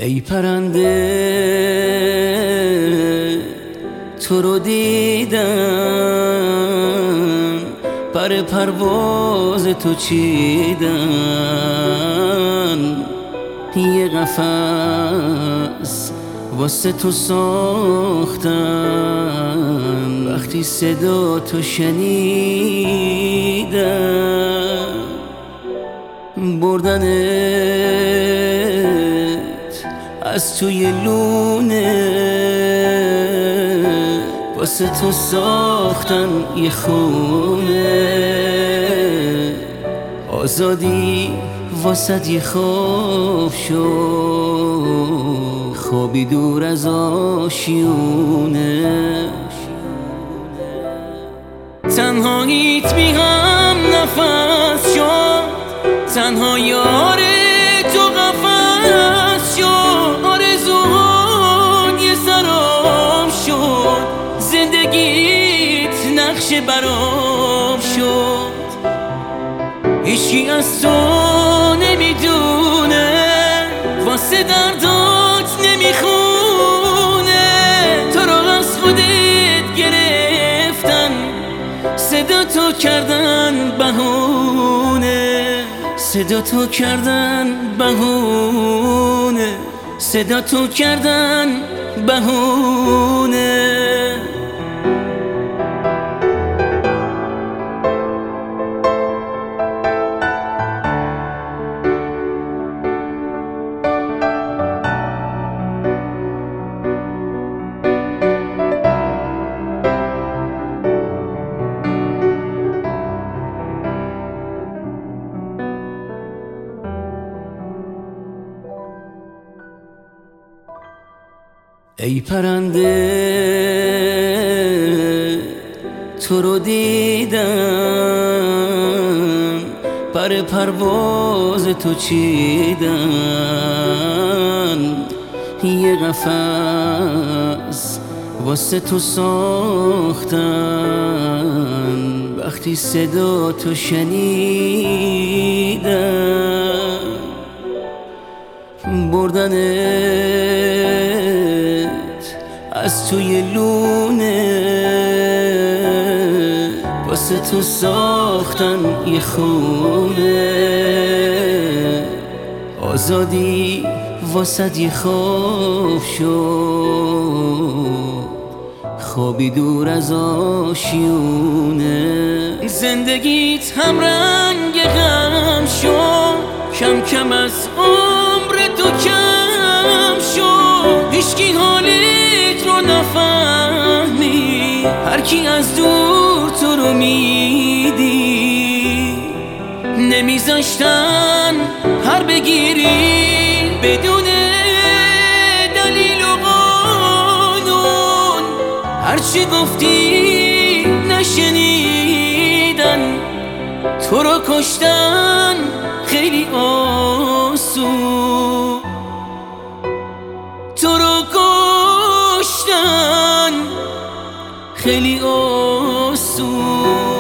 ای پرنده تو رو دیدم، پر پرواز تو چیدم، یه قفس واسه تو ساختم، وقتی صدا تو شنیدم بردنت از توی لونه، واسه تو ساختن یه خونه، آزادی واسه یه خواب شد، خوابی دور از آشیونه، تنهاییت بی هم نفس شد، تنها یار تو قفس شد، آرزوان یه سراب شد، زندگیت نقش برام شد، هیچی از تو نمیدونه، واسه دردات نمیخونه، تو رو از خودت گرفتن، صدا تو کردن بهونه، صدا تو کردن بهونه، صدا تو کردن بهونه. ای پرنده تو رو دیدم، پر پرواز تو چیدم، یه قفس واسه تو ساختم، وقتی صدا تو شنیدم بردنت از توی لونه، واسه تو ساختن یه خونه، آزادی واسه یه خواب شد، خوابی دور از آشیونه، زندگیت هم رنگ غم شد، کم کم از عمر تو کم شد، هیچکی حالت رو نفهمی، هر کی از دور تو رو میدی، نمیذاشتن هر بگیری بدون دلیل و قانون، هرچی گفتی نشنیدن، تو رو کشتن خیلی آسون، تو رو کشتن خیلی آسون.